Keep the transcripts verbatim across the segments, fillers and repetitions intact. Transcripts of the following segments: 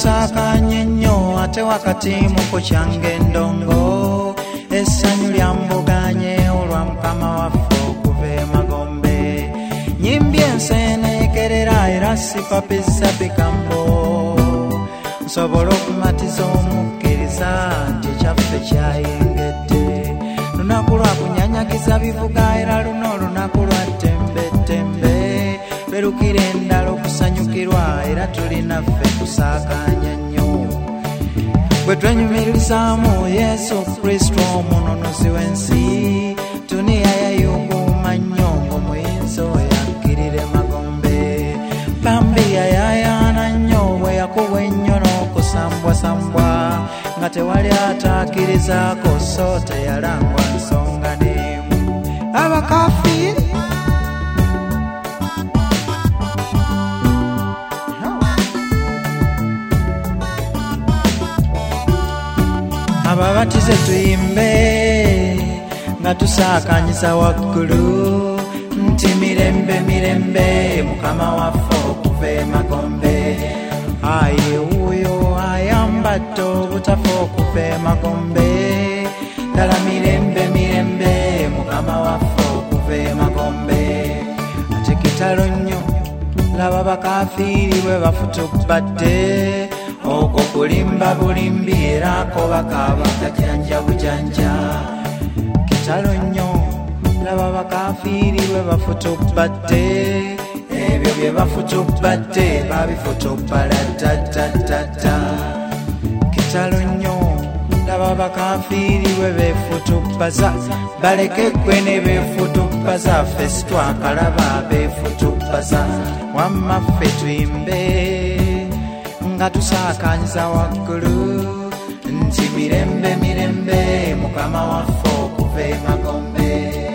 tusaakanye nnyo ate wakati mu kukyange endongo essanyu lyambuganye olwa mukama waffe okuva emagombe nyimbye enseeneekerera era sipapisa bigambo nsobola okumatiza omukkiriza nti ekyaffe kyayengedde lunaku lwa kunyanyagiza bivuga era luno olunaku lwa ttembetembe lwerukira endala okusanyukirwa era tulina ffe kusaakanya nnyo bwe twenyumirizaamu yesu kristo omununuzi w'ensi tuniya yayuguuma nnyo ng'omuyinza oyakkirire magombe bambi yayayaana nnyo bwe yakubwa ennyo n'okusambwasambwa nga tewali ataakirizaako so teyalangwa nsonga n'emu abakafiri ababatize tuyimbe nga tusaakanyiza waggulu nti mirembe mirembe mukama waffe okuva emagombe aye wuyo ayambadde obutafa okuva emagombe ddala mirembe mirembe mukama waffe okuva emagombe ate kitalo nnyo laba bakafiiri bwe bafutubadde okwo kulimba bulimbi era ko bakaaba kajanja bujanja kitalo nnyo laba bakafiiri bwe bafutubadde ebyo bye bafutubadde babifutubala tatatata kitalo nnyo laba bakafiiri bwe beefutubaza baleke ggwe ne beefutubaza ffe sitwakalaba beefutubaza wamma ffe tuyimbe nga tusaakanyiza waggulu nti mirembe mirembe mukama waffe okuva emagombe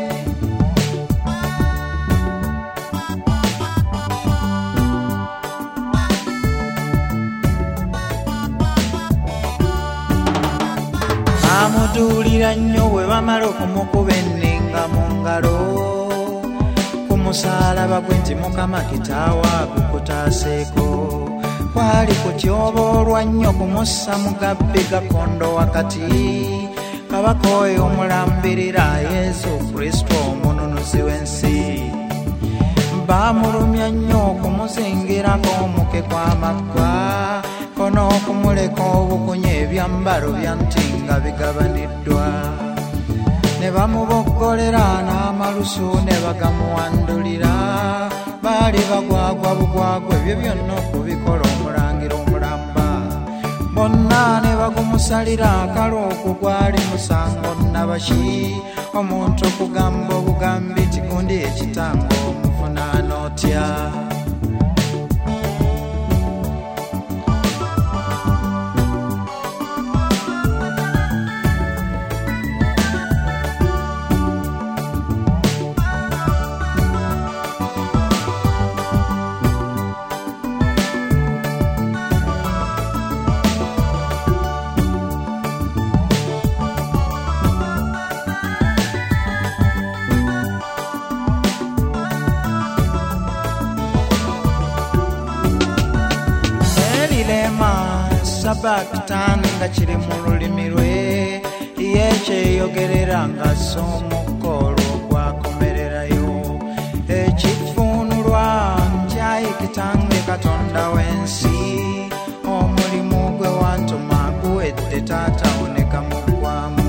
bamuduulira nnyo bwe bamala okumukuba enninga mu ngalo ku musaalaba gwe nti mukama kitaawa gukutaaseeko kwali kutyoboolwa nnyo kumussa mugabbi gakondo wakati kabaka oyo omulambirira yesu kristo omununuzi w'ensi baamulumya nnyo okumuzingirako omuke kw'amaggwa kono okumuleka obukunya ebyambalo bya nti nga bigabaniddwa ne bamuboggolera n'amalusu ne bagamuwandulira baali bagwagwa bugwagwa ebyo byonna okubikola omulangira omulamba bonna ne bagumusalira akalo okugwali musango nabaki omuntu okugamba obugambi nti gundi ekitango omuvunaana otya sabakitani nga kiri mu lulimi lwe yekyeyogerera nga somukoolo gwakomererayo ekifunulwa njayi kitange katonda w'ensi omulimu gwe wantuma guwedde taata oneka mu ggwamu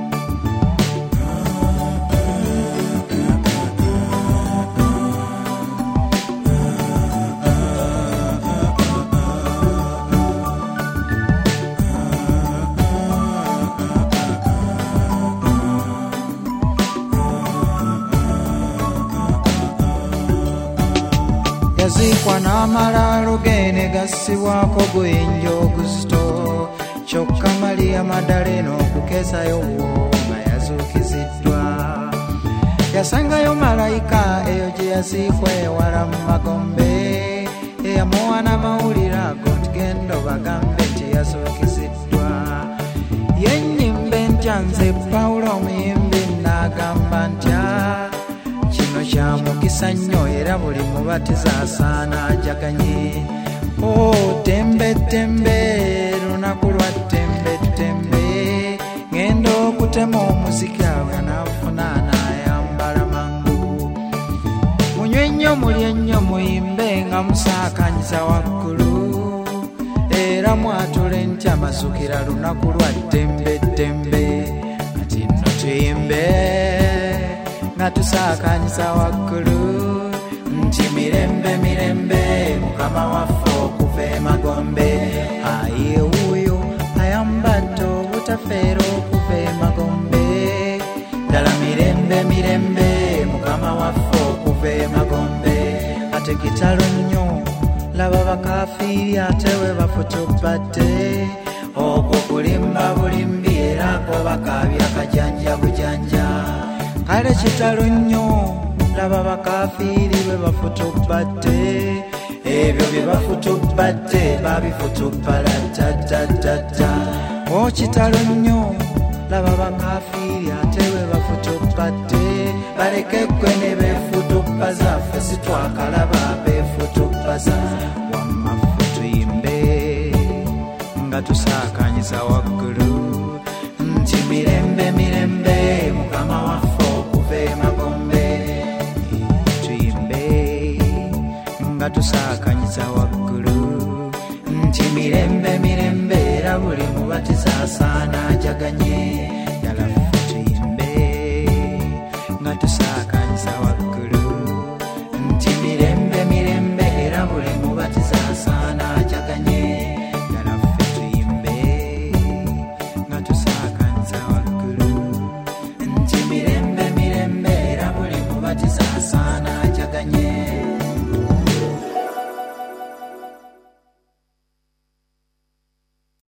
yaziikwa n'amalaalo ge ne gassibwako guyinja oguzito kyokka Mariya Madalena okukeesayo wo nga yazuukiziddwa yasangayo malayika eyo gye yaziikwa ewala mu magombe eyamuwa n'amawulire ago nti genda obagambe nti yazuukiziddwa yennyimba entya nze Pawulo omuyimbi n'agamba ntya kino kya mukisa nnyo era buli mubatiza asaana ajaganye Oh, tembe tembe, lunaku lwa tembe tembe, ngenda okutema omuziki awe anafuna n'ayambala mangu. Munywe nnyo mulye nnyo muyimbe nga musaakanyiza waggulu, era mwatule ntya mazukira lunaku lwa tembe tembe. Kati nno tuyimbe nga tusaakanyiza waggulu, nti mirembe mirembe mukama waffe okuva emagombe. Aye wuuyo ayambadde obutafeera okuva emagombe, ddala mirembe mirembe mukama waffe okuva emagombe. Ate kitalo nnyo laba bakafiiri ate we bafutubadde, okwo kulimba bulimbi era ko bakaabya kajanja bujanja. Kale kitalo nnyo laba bakafiiri bwe bafutubadde, ebyo bye bafutubadde babifutubala ddaddaddadda. O kitalo nnyo laba bakafiiri ate bwe bafutubadde, baleke ggwe ne beefutubaza, ffe sitwakalaba beefutubaza. Wamma ffe tuyimbe nga tusaakanyiza waggulu, nti mirembe mirembe mukama waffe okuva emagombe. Tuyimbe nga tusaakanyiza